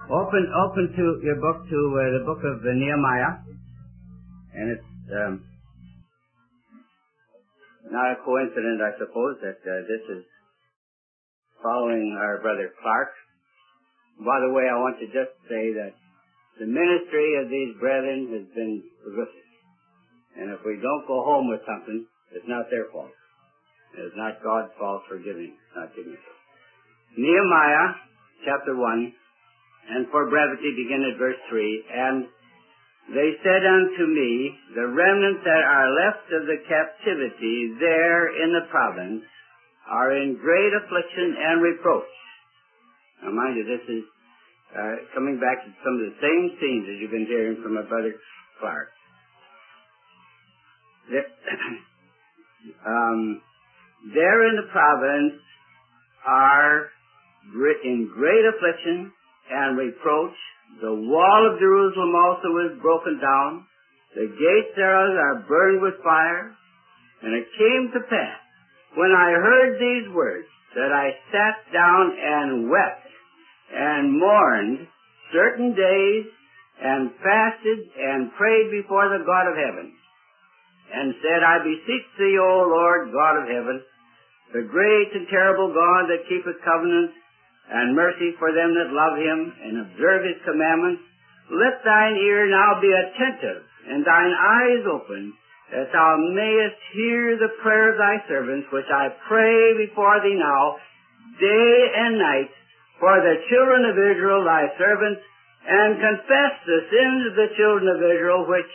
Open to your book to the book of Nehemiah, and it's not a coincidence, I suppose, that this is following our brother Clark. By the way, I want to just say that the ministry of these brethren has been terrific, and if we don't go home with something, it's not their fault. It's not God's fault for giving. It's not giving it. Nehemiah, chapter 1. And for brevity, begin at verse 3. And they said unto me, the remnants that are left of the captivity there in the province are in great affliction and reproach. Now mind you, this is coming back to some of the same scenes as you've been hearing from my brother Clark. There in the province are in great affliction and reproach. The wall of Jerusalem also is broken down. The gates thereof are burned with fire. And it came to pass, when I heard these words, that I sat down and wept and mourned certain days and fasted and prayed before the God of heaven, and said, I beseech thee, O Lord God of heaven, the great and terrible God that keepeth covenant and mercy for them that love him and observe his commandments, let thine ear now be attentive and thine eyes open, that thou mayest hear the prayer of thy servants, which I pray before thee now, day and night, for the children of Israel thy servants, and confess the sins of the children of Israel, which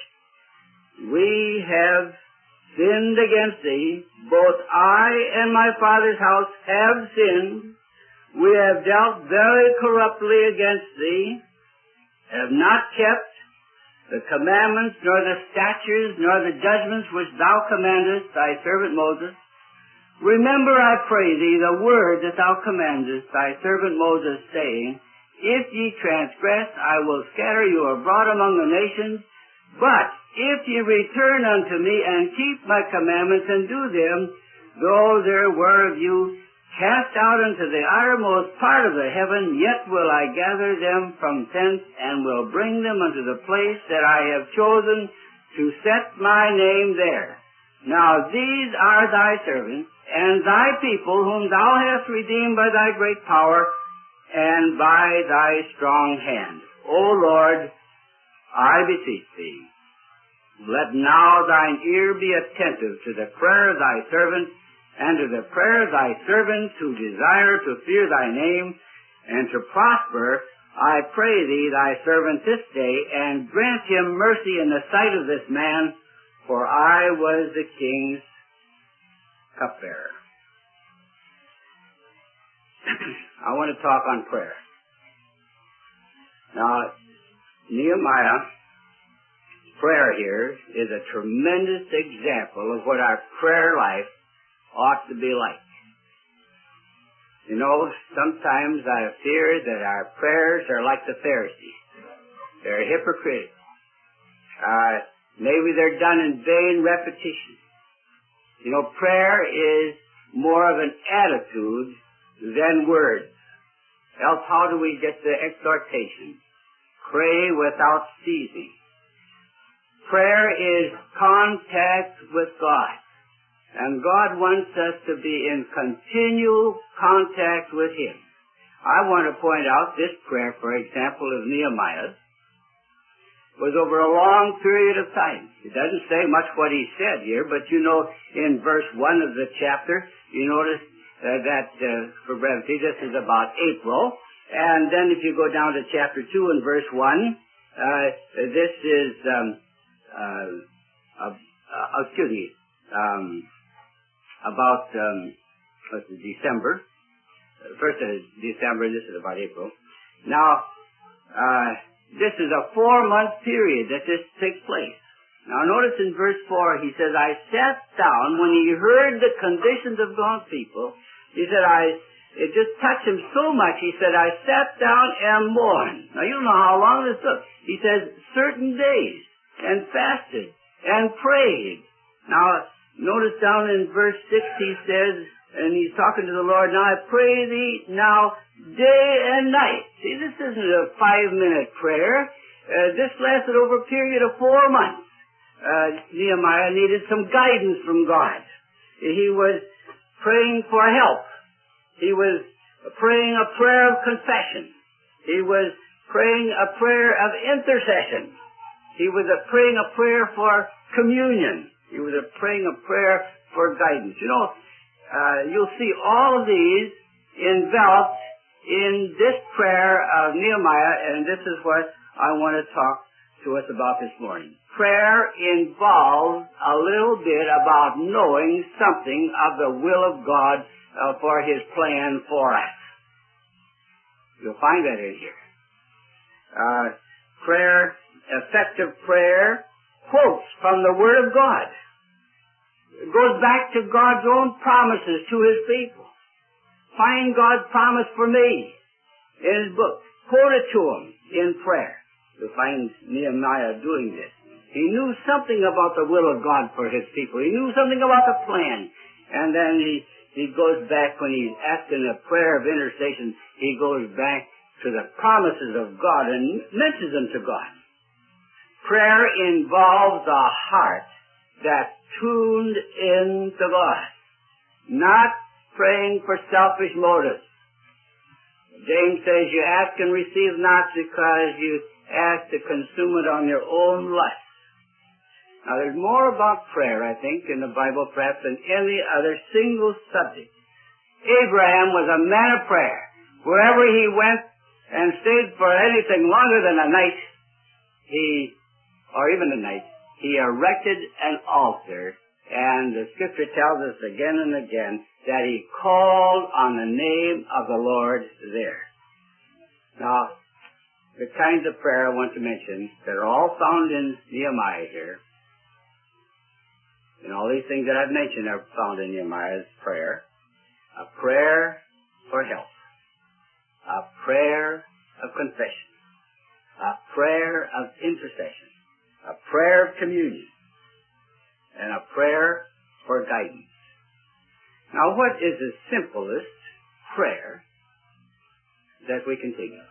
we have sinned against thee. Both I and my father's house have sinned. We have dealt very corruptly against thee, have not kept the commandments, nor the statutes, nor the judgments which thou commandest thy servant Moses. Remember, I pray thee, the word that thou commandest thy servant Moses, saying, if ye transgress, I will scatter you abroad among the nations. But if ye return unto me and keep my commandments and do them, though there were of you cast out into the uttermost part of the heaven, yet will I gather them from thence, and will bring them unto the place that I have chosen to set my name there. Now these are thy servants, and thy people, whom thou hast redeemed by thy great power, and by thy strong hand. O Lord, I beseech thee, let now thine ear be attentive to the prayer of thy servant, and to the prayer of thy servants who desire to fear thy name, and to prosper, I pray thee, thy servant this day, and grant him mercy in the sight of this man, for I was the king's cupbearer. I want to talk on prayer. Now, Nehemiah's prayer here is a tremendous example of what our prayer life ought to be like. You know, sometimes I fear that our prayers are like the Pharisees. They're hypocritical. Maybe they're done in vain repetition. You know, prayer is more of an attitude than words. Else how do we get the exhortation? Pray without ceasing. Prayer is contact with God. And God wants us to be in continual contact with him. I want to point out this prayer, for example, of Nehemiah, was over a long period of time. It doesn't say much what he said here, but you know, in verse 1 of the chapter, you notice that, for brevity, this is about April. And then if you go down to chapter 2 and verse 1, this is, about December. First is December, and this is about April. Now, this is a 4-month period that this takes place. Now, notice in verse 4, he says, I sat down when he heard the conditions of God's people. He said, it just touched him so much, he said, I sat down and mourned. Now, you don't know how long this took. He says, certain days, and fasted, and prayed. Now, notice down in verse 6 he says, and he's talking to the Lord, now I pray thee now day and night. See, this isn't a 5-minute prayer. This lasted over a period of 4 months. Nehemiah needed some guidance from God. He was praying for help. He was praying a prayer of confession. He was praying a prayer of intercession. He was praying a prayer for communion. He was praying a prayer for guidance. You know, you'll see all of these enveloped in this prayer of Nehemiah, and this is what I want to talk to us about this morning. Prayer involves a little bit about knowing something of the will of God for His plan for us. You'll find that in here. Prayer, effective prayer, quotes from the Word of God. It goes back to God's own promises to His people. Find God's promise for me in His book. Quote it to Him in prayer. You'll find Nehemiah doing this. He knew something about the will of God for His people. He knew something about the plan. And then he goes back when he's asking a prayer of intercession, he goes back to the promises of God and mentions them to God. Prayer involves a heart that's tuned in to God, not praying for selfish motives. James says you ask and receive not because you ask to consume it on your own lust. Now there's more about prayer, I think, in the Bible perhaps than any other single subject. Abraham was a man of prayer. Wherever he went and stayed for anything longer than a night, or even a night, he erected an altar, and the Scripture tells us again and again that he called on the name of the Lord there. Now, the kinds of prayer I want to mention that are all found in Nehemiah here, and all these things that I've mentioned are found in Nehemiah's prayer. A prayer for help. A prayer of confession. A prayer of intercession. A prayer of communion. And a prayer for guidance. Now, what is the simplest prayer that we can think of?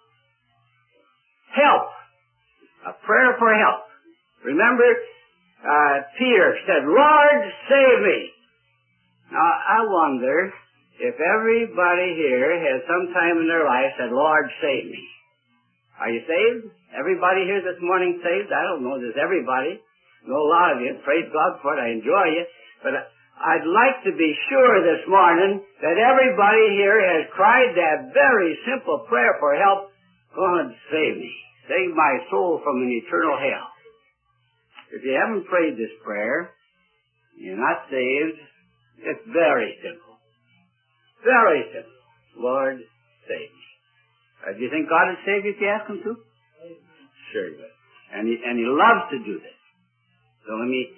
Help. A prayer for help. Remember, Peter said, Lord, save me. Now, I wonder if everybody here has some time in their life said, Lord, save me. Are you saved? Everybody here this morning saved? I don't know, there's everybody. I know a lot of you. Praise God for it. I enjoy you. But I'd like to be sure this morning that everybody here has cried that very simple prayer for help. God, save me. Save my soul from an eternal hell. If you haven't prayed this prayer, you're not saved. It's very simple. Very simple. Lord, save me. Do you think God would save you if you ask Him to? Sure He would. And He loves to do this. So let me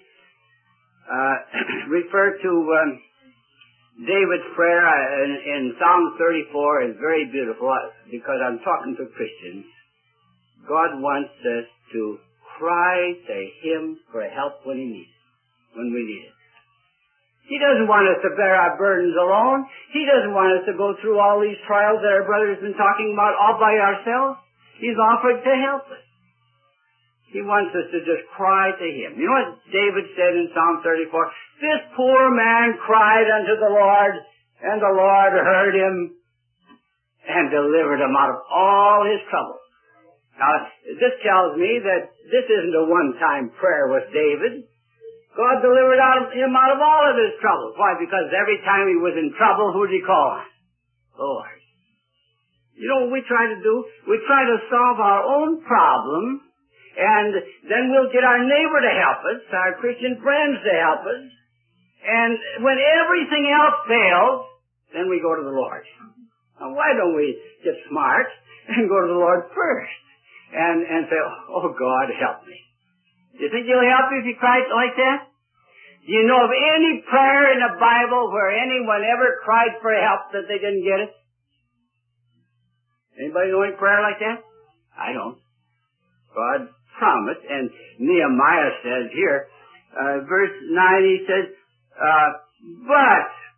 refer to David's prayer in Psalm 34 is very beautiful because I'm talking to Christians. God wants us to cry to Him for help when we need it. He doesn't want us to bear our burdens alone. He doesn't want us to go through all these trials that our brother's been talking about all by ourselves. He's offered to help us. He wants us to just cry to Him. You know what David said in Psalm 34? This poor man cried unto the Lord, and the Lord heard him and delivered him out of all his troubles. Now, this tells me that this isn't a one-time prayer with David. God delivered him out of all of his troubles. Why? Because every time he was in trouble, who did he call on? Lord. You know what we try to do? We try to solve our own problem, and then we'll get our neighbor to help us, our Christian friends to help us, and when everything else fails, then we go to the Lord. Now, why don't we get smart and go to the Lord first? And say, oh, God, help me. Do you think He'll help you if you cry like that? Do you know of any prayer in the Bible where anyone ever cried for help that they didn't get it? Anybody know any prayer like that? I don't. God promised, and Nehemiah says here, verse 9, he says, but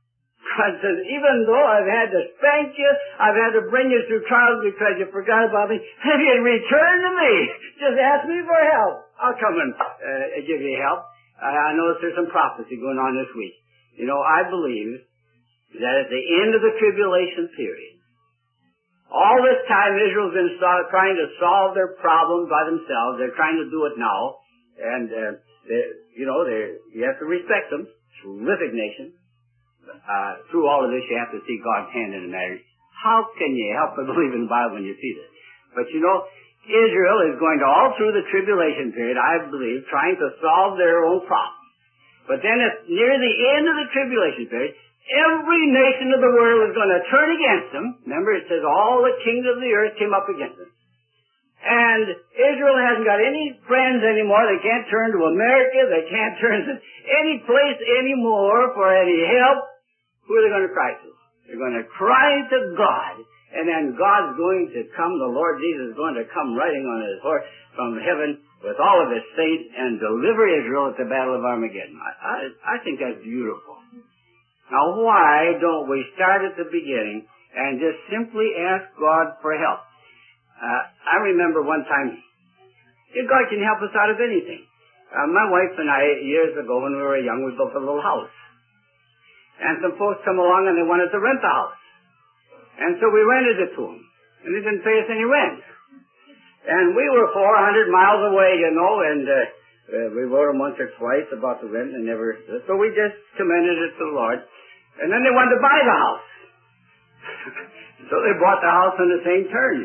God says, even though I've had to spank you, I've had to bring you through trials because you forgot about me, if you return to me, just ask me for help, I'll come and give you help. I know there's some prophecy going on this week. You know, I believe that at the end of the tribulation period, all this time Israel's been trying to solve their problems by themselves. They're trying to do it now. And, you have to respect them. Terrific nation. Through all of this, you have to see God's hand in the matter. How can you help but believe in the Bible when you see this? But you know, Israel is going to, all through the tribulation period, I believe, trying to solve their own problems. But then near the end of the tribulation period, every nation of the world is going to turn against them. Remember, it says all the kings of the earth came up against them. And Israel hasn't got any friends anymore. They can't turn to America. They can't turn to any place anymore for any help. Who are they going to cry to? They're going to cry to God. And then God's going to come, the Lord Jesus is going to come riding on his horse from heaven with all of his saints and deliver Israel at the Battle of Armageddon. I think that's beautiful. Now, why don't we start at the beginning and just simply ask God for help? I remember one time, God can help us out of anything. My wife and I, years ago when we were young, we built a little house. And some folks come along and they wanted to rent the house. And so we rented it to them. And they didn't pay us any rent. And we were 400 miles away, you know, and we wrote them once or twice about the rent and never... So we just commended it to the Lord. And then they wanted to buy the house. So they bought the house on the same terms.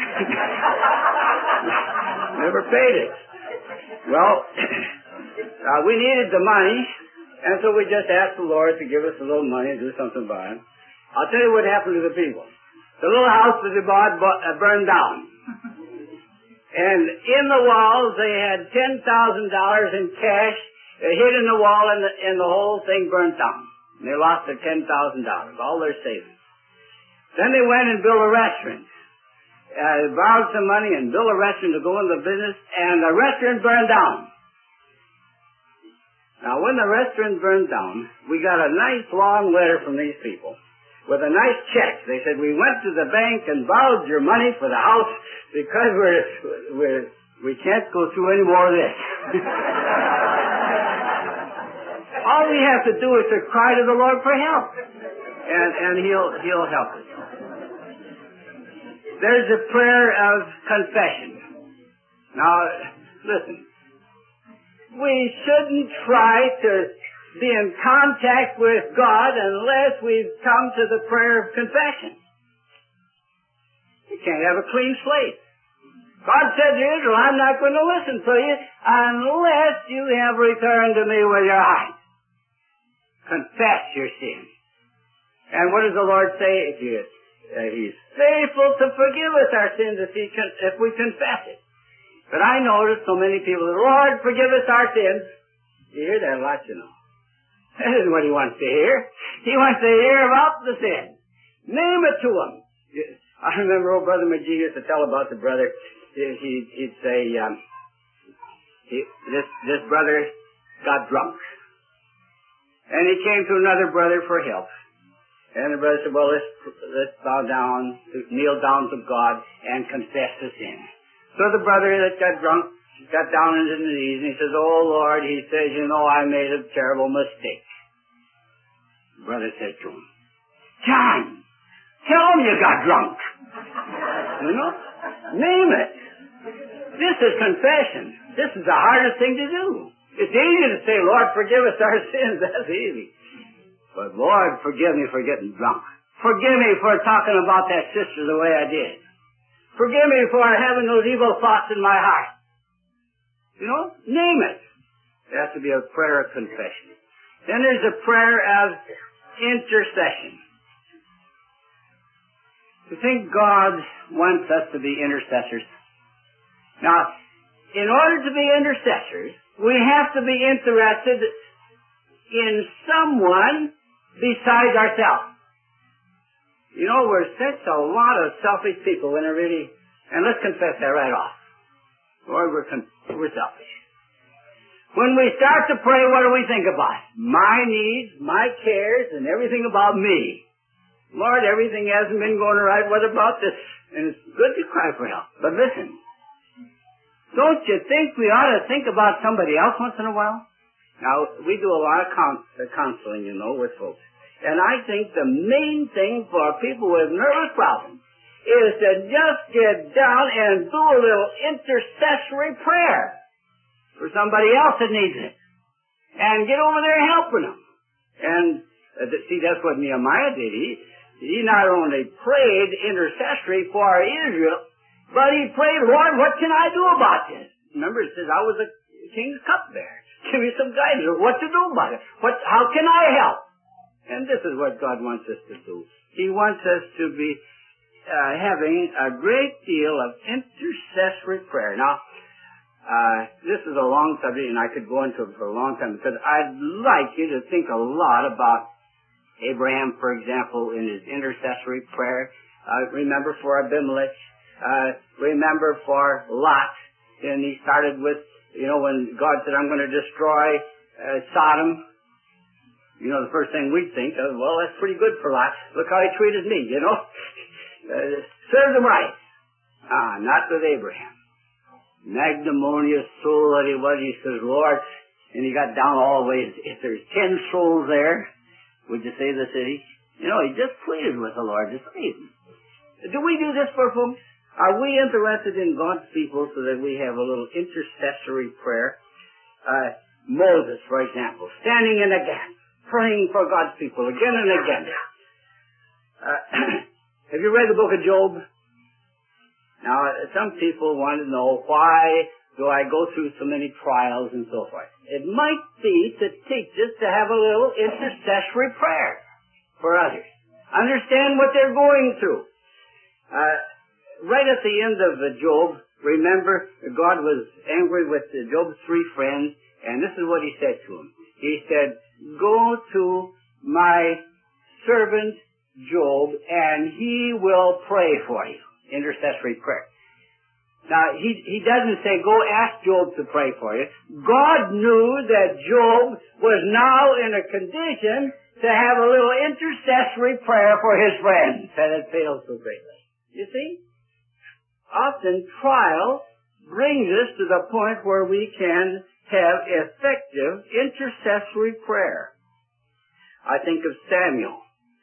Never paid it. Well, we needed the money, and so we just asked the Lord to give us a little money and do something by it. I'll tell you what happened to the people. The little house that they bought burned down. And in the walls they had $10,000 in cash hid in the wall, and the whole thing burned down. And they lost their $10,000, all their savings. Then they went and built a restaurant. They borrowed some money and built a restaurant to go into the business, and the restaurant burned down. Now, when the restaurant burned down, we got a nice long letter from these people with a nice check. They said, we went to the bank and borrowed your money for the house because we can't go through any more of this. All we have to do is to cry to the Lord for help. And He'll help us. There's a prayer of confession. Now, listen. We shouldn't try to be in contact with God unless we've come to the prayer of confession. You can't have a clean slate. God said to Israel, I'm not going to listen to you unless you have returned to me with your heart. Confess your sin. And what does the Lord say? He's faithful to forgive us our sins if we confess it. But I notice so many people, Lord, forgive us our sins. You hear that a lot, you know. That isn't what He wants to hear. He wants to hear about the sin. Name it to Him. I remember old Brother McGee used to tell about the brother. He'd say, this brother got drunk. And he came to another brother for help. And the brother said, well, let's bow down, kneel down to God and confess the sin. So the brother that got drunk got down on his knees and he says, oh Lord, he says, you know, I made a terrible mistake. The brother said to him, John, tell him you got drunk. You know? Name it. This is confession. This is the hardest thing to do. It's easy to say, Lord, forgive us our sins. That's easy. But Lord, forgive me for getting drunk. Forgive me for talking about that sister the way I did. Forgive me for having those evil thoughts in my heart. You know, name it. It has to be a prayer of confession. Then there's a prayer of intercession. You think God wants us to be intercessors? Now, in order to be intercessors, we have to be interested in someone besides ourselves. You know, we're such a lot of selfish people when they're really, and let's confess that right off. Lord, we're selfish. When we start to pray, what do we think about? My needs, my cares, and everything about me. Lord, everything hasn't been going right. What about this? And it's good to cry for help. But listen, don't you think we ought to think about somebody else once in a while? Now, we do a lot of counseling, with folks. And I think the main thing for people with nervous problems is to just get down and do a little intercessory prayer for somebody else that needs it. And get over there helping them. And, see, that's what Nehemiah did. He not only prayed intercessory for Israel, but he prayed, Lord, what can I do about this? Remember, it says, I was a king's cupbearer. Give me some guidance on what to do about it. How can I help? And this is what God wants us to do. He wants us to be having a great deal of intercessory prayer. Now, this is a long subject, and I could go into it for a long time, because I'd like you to think a lot about Abraham, for example, in his intercessory prayer. Remember for Abimelech. Remember for Lot. And he started with, when God said, I'm going to destroy Sodom. The first thing we'd think of, well, that's pretty good for Lot. Look how he treated me, Served him right. Not with Abraham. Magnanimous soul that he was, he says, Lord, and he got down all the way, if there's 10 souls there, would you save the city? He just pleaded with the Lord to save him. Do we do this for folks? Are we interested in God's people so that we have a little intercessory prayer? Moses, for example, standing in a gap, praying for God's people again and again. Have you read the book of Job? Now, some people want to know, why do I go through so many trials and so forth? It might be to teach us to have a little intercessory prayer for others. Understand what they're going through. Right at the end of Job, remember, God was angry with Job's 3 friends, and this is what he said to them. He said, go to my servant Job, and he will pray for you. Intercessory prayer. Now, he doesn't say, go ask Job to pray for you. God knew that Job was now in a condition to have a little intercessory prayer for his friends, and it failed so greatly. You see? Often trial brings us to the point where we can have effective intercessory prayer. I think of Samuel.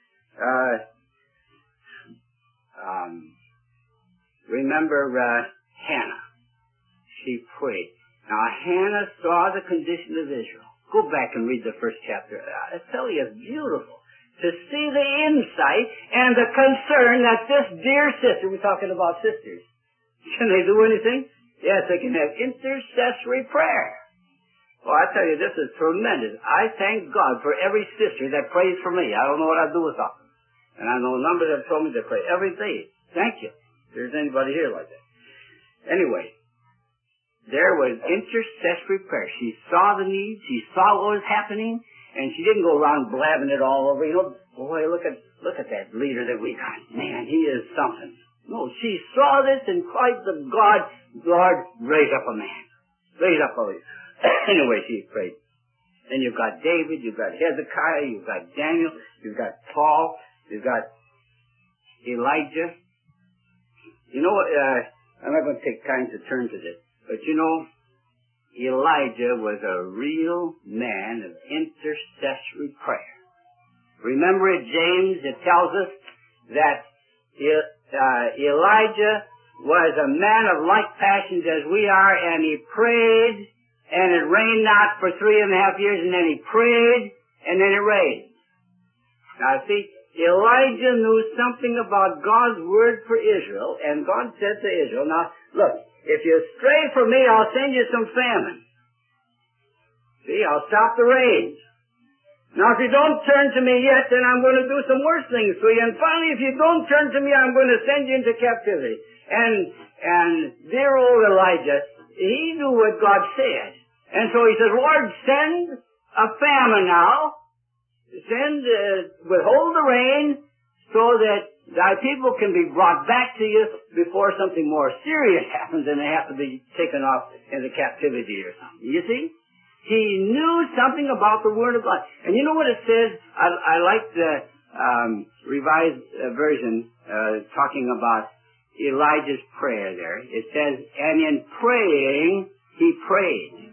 Remember Hannah. She prayed. Now, Hannah saw the condition of Israel. Go back and read the first chapter. I tell you, it's beautiful to see the insight and the concern that this dear sister, we're talking about sisters, can they do anything? Yes, they can have intercessory prayer. Well, I tell you, this is tremendous. I thank God for every sister that prays for me. I don't know what I'd do without them. And I know a number that told me to pray every day. Thank you. If there's anybody here like that. Anyway, there was intercessory prayer. She saw the needs. She saw what was happening. And she didn't go around blabbing it all over. Boy, look at that leader that we got. Man, he is something. No, she saw this and cried to God, Lord, raise up a man. Raise up a leader. Anyway, she prayed. Then you've got David, you've got Hezekiah, you've got Daniel, you've got Paul, you've got Elijah. You know what, I'm not going to take time to turn to this, but Elijah was a real man of intercessory prayer. Remember at James, it tells us that Elijah was a man of like passions as we are, and he prayed, and it rained not for 3.5 years, and then he prayed, and then it rained. Now see, Elijah knew something about God's word for Israel, and God said to Israel, now look, if you stray from me, I'll send you some famine. See, I'll stop the rains. Now, if you don't turn to me yet, then I'm going to do some worse things to you. And finally, if you don't turn to me, I'm going to send you into captivity. And dear old Elijah, he knew what God said. And so he said, Lord, send a famine now. Withhold the rain so that thy people can be brought back to you before something more serious happens and they have to be taken off into captivity or something. You see? He knew something about the Word of God. And you know what it says? I like the Revised Version talking about Elijah's prayer there. It says, and in praying, he prayed.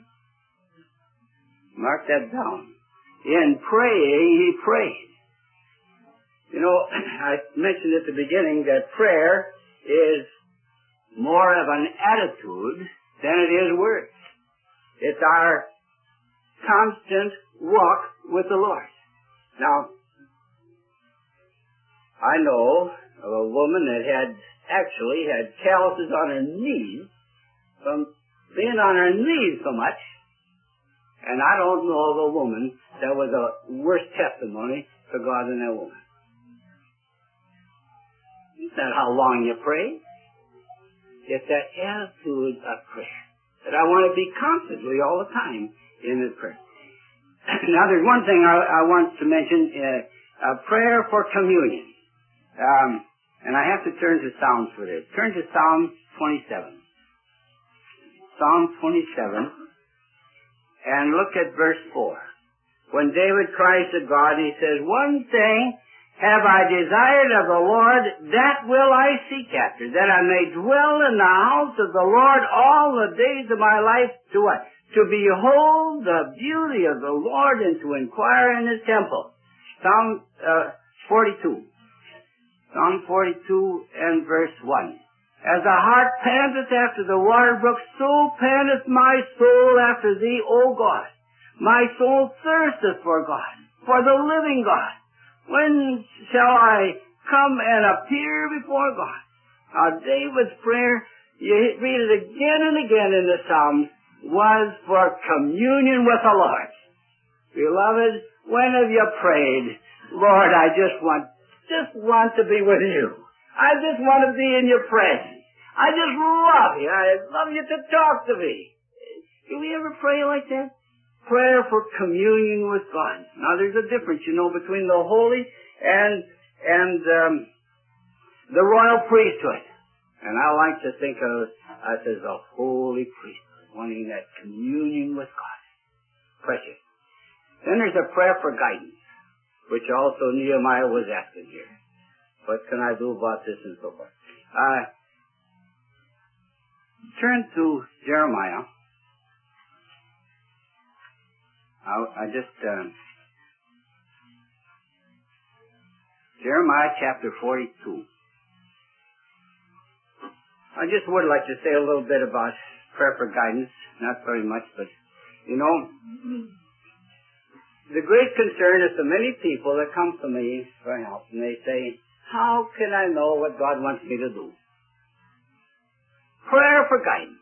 Mark that down. In praying, he prayed. You know, I mentioned at the beginning that prayer is more of an attitude than it is words. It's our constant walk with the Lord. Now, I know of a woman that had calluses on her knees from being on her knees so much, and I don't know of a woman that was a worse testimony to God than that woman. It's not how long you pray. It's that attitude of prayer. That I want to be constantly all the time in this prayer. Now there's one thing I want to mention, prayer for communion. And I have to turn to Psalms for this. Turn to Psalm 27. Psalm 27. And look at verse 4. When David cries to God, he says, one thing have I desired of the Lord, that will I seek after, that I may dwell in the house of the Lord all the days of my life. To what? To behold the beauty of the Lord and to inquire in his temple. Psalm 42. Psalm 42 and verse 1. As the hart panteth after the water brook, so panteth my soul after thee, O God. My soul thirsteth for God, for the living God. When shall I come and appear before God? Now, David's prayer, you read it again and again in the Psalms, was for communion with the Lord. Beloved, when have you prayed, Lord, I just want to be with you. I just want to be in your presence. I just love you. I love you to talk to me. Do we ever pray like that? Prayer for communion with God. Now there's a difference, between the holy and the royal priesthood. And I like to think of us as a holy priesthood, wanting that communion with God. Precious. Then there's a prayer for guidance, which also Nehemiah was asking here. What can I do about this and so forth? Turn to Jeremiah. Jeremiah chapter 42. I just would like to say a little bit about prayer for guidance. Not very much, but, the great concern is to many people that come to me for help, and they say, how can I know what God wants me to do? Prayer for guidance.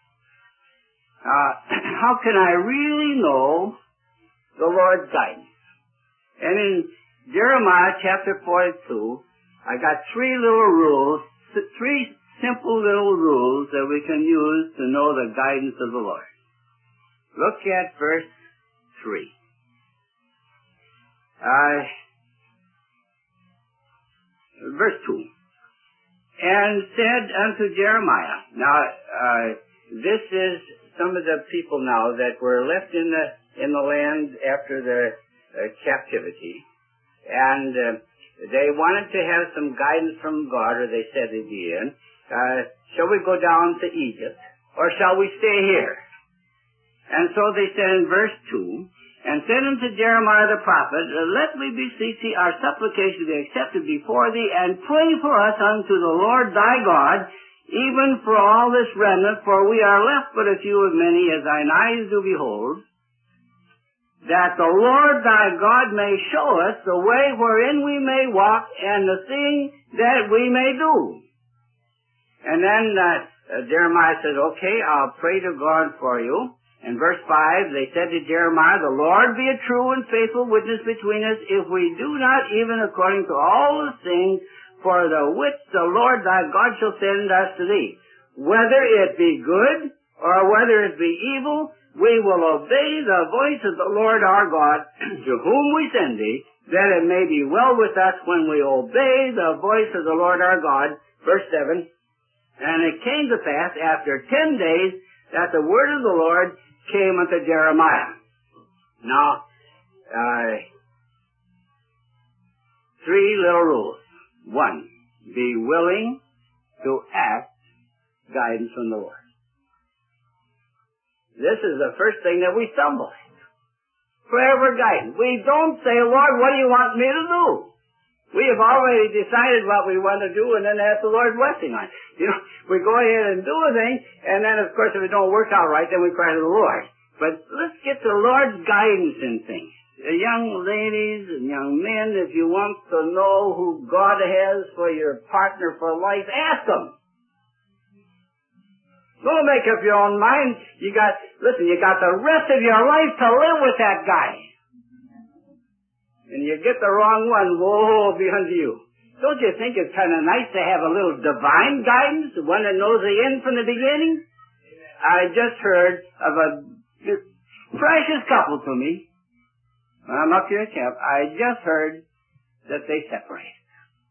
How can I really know the Lord's guidance? And in Jeremiah chapter 42, I got three simple little rules that we can use to know the guidance of the Lord. Look at verse 3. Verse 2. And said unto Jeremiah. Now, this is some of the people now that were left in the land after the captivity, and they wanted to have some guidance from God, or they said at the end, shall we go down to Egypt, or shall we stay here? And so they said in verse 2, and said unto Jeremiah the prophet, let me beseech thee our supplication be accepted before thee, and pray for us unto the Lord thy God, even for all this remnant, for we are left but a few of many, as thine eyes do behold, that the Lord thy God may show us the way wherein we may walk, and the thing that we may do. And then Jeremiah said, okay, I'll pray to God for you. In verse 5, they said to Jeremiah, the Lord be a true and faithful witness between us, if we do not even according to all the things for the which the Lord thy God shall send us to thee. Whether it be good, or whether it be evil, we will obey the voice of the Lord our God, to whom we send thee, that it may be well with us when we obey the voice of the Lord our God. Verse 7, and it came to pass after 10 days that the word of the Lord came unto Jeremiah. Now, 3 little rules. 1, be willing to ask guidance from the Lord. This is the first thing that we stumble at. Prayer for guidance. We don't say, Lord, what do you want me to do? We have already decided what we want to do and then ask the Lord's blessing on it. You know, we go ahead and do a thing, and then of course if it don't work out right, then we cry to the Lord. But let's get the Lord's guidance in things. Young ladies and young men, if you want to know who God has for your partner for life, ask Him. Don't make up your own mind. You got the rest of your life to live with that guy. And you get the wrong one, woe be unto you. Don't you think it's kind of nice to have a little divine guidance, the one that knows the end from the beginning? I just heard of a precious couple to me. When I'm up here at camp, I just heard that they separated.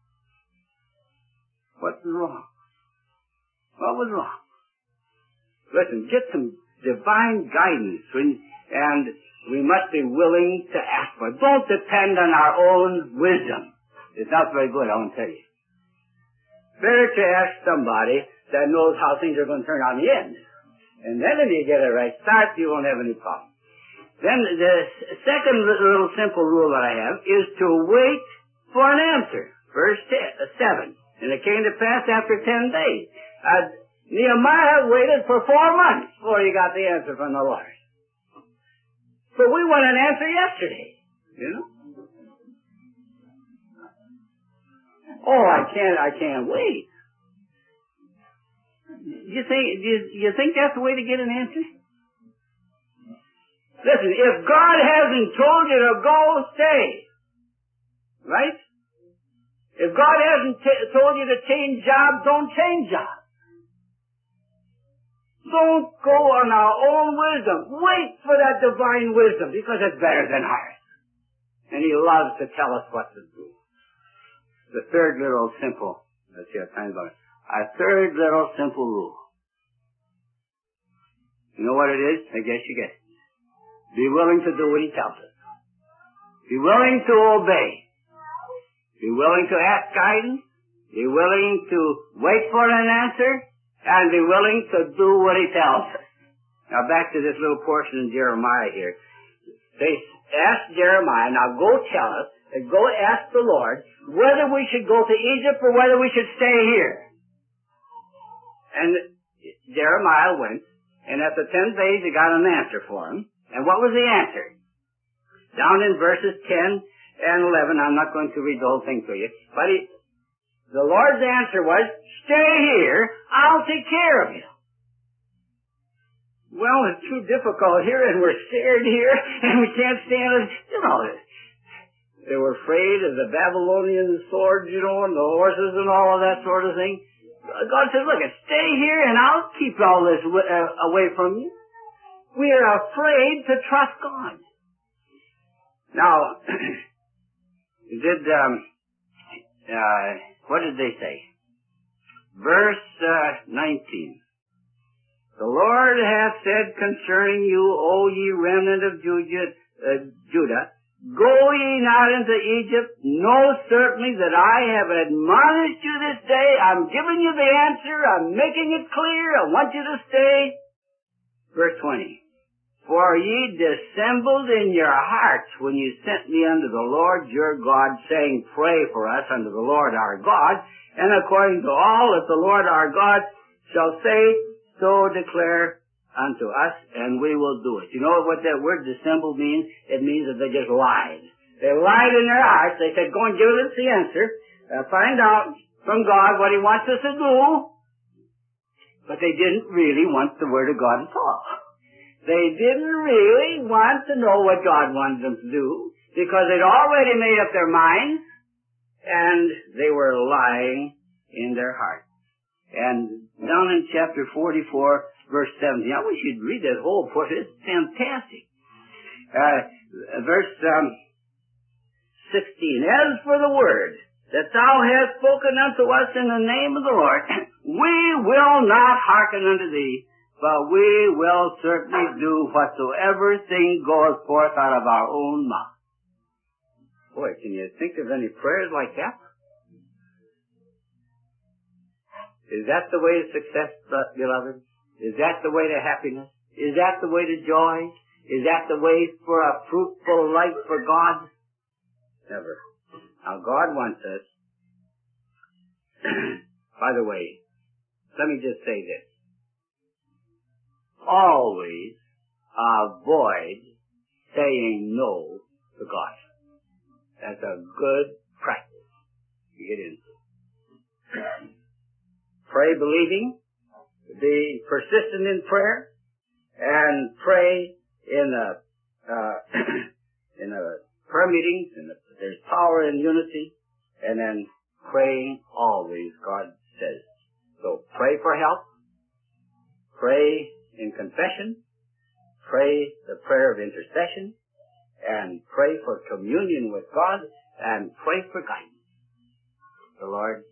What's wrong? What was wrong? Listen, get some divine guidance, and we must be willing to ask for it. Don't depend on our own wisdom. It's not very good, I won't tell you. Better to ask somebody that knows how things are going to turn out in the end. And then if you get it right start, you won't have any problem. Then the second little simple rule that I have is to wait for an answer. Verse 7. And it came to pass after 10 days. Nehemiah waited for 4 months before he got the answer from the Lord. So we want an answer yesterday, you know. Oh, I can't wait. You think that's the way to get an answer? Listen, if God hasn't told you to go, stay. Right? If God hasn't told you to change job, don't change job. Don't go on our own wisdom. Wait for that divine wisdom, because it's better than ours. And He loves to tell us what to do. The third little simple, let's see, a third little simple rule. You know what it is? I guess you guessed it. Be willing to do what He tells us. Be willing to obey. Be willing to ask guidance. Be willing to wait for an answer. And be willing to do what He tells us. Now back to this little portion in Jeremiah here. They asked Jeremiah, now go tell us, and go ask the Lord whether we should go to Egypt or whether we should stay here. And Jeremiah went, and after 10 days he got an answer for him. And what was the answer? Down in verses 10 and 11, I'm not going to read the whole thing to you, but the Lord's answer was, stay here, I'll take care of you. Well, it's too difficult here, and we're scared here, and we can't stand it. You know, they were afraid of the Babylonian swords, you know, and the horses and all of that sort of thing. God said, look, stay here, and I'll keep all this away from you. We are afraid to trust God. Now, what did they say? Verse 19. The Lord hath said concerning you, O ye remnant of Judah, go ye not into Egypt. Know certainly that I have admonished you this day. I'm giving you the answer. I'm making it clear. I want you to stay. Verse 20. For ye dissembled in your hearts when you sent me unto the Lord your God, saying, pray for us unto the Lord our God, and according to all that the Lord our God shall say, so declare unto us, and we will do it. You know what that word dissemble means? It means that they just lied. They lied in their hearts. They said, go and give us the answer. Find out from God what He wants us to do. But they didn't really want the Word of God at all. They didn't really want to know what God wanted them to do, because they'd already made up their minds, and they were lying in their heart. And down in chapter 44, verse 17, I wish you'd read that whole portion. It's fantastic. Verse 16, as for the word that thou hast spoken unto us in the name of the Lord, we will not hearken unto thee, but we will certainly do whatsoever thing goes forth out of our own mouth. Boy, can you think of any prayers like that? Is that the way to success, beloved? Is that the way to happiness? Is that the way to joy? Is that the way for a fruitful life for God? Never. Now God wants us. By the way, let me just say this. Always avoid saying no to God. That's a good practice to get into. Pray believing, be persistent in prayer, and pray in prayer meetings, there's power in unity, and then praying always, God says. So pray for help, pray in confession, pray the prayer of intercession, and pray for communion with God, and pray for guidance. The Lord